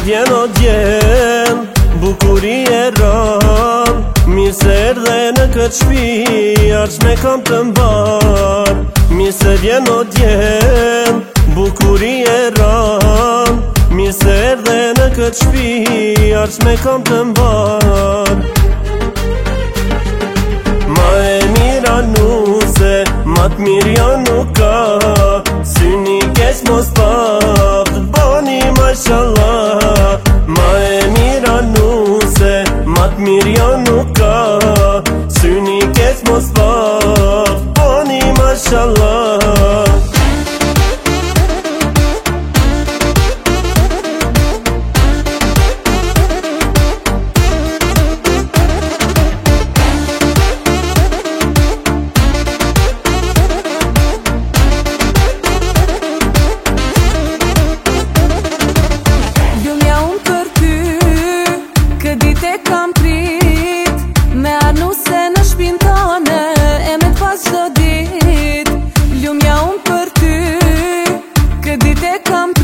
vjen o djel, bukurie ran. Mirë se erdhe në këtë shpi, arq me kam të mbar. Mirë se vjen o djel, bukurie ran. Mirë se erdhe në këtë shpi, arq me kam të mbar. Ma e mira nuse, ma të mirja nuk ka. Syni keq mos paf, të bani mashallah. Ma e mira nuse, ma të mirja nuk ka. Syni keq mos paf, të bani mashallah. Kam prit me arnuse në shpin tane, e me t'pas qdo dit. Ljumja unë për ty, këtë dit e kam prit.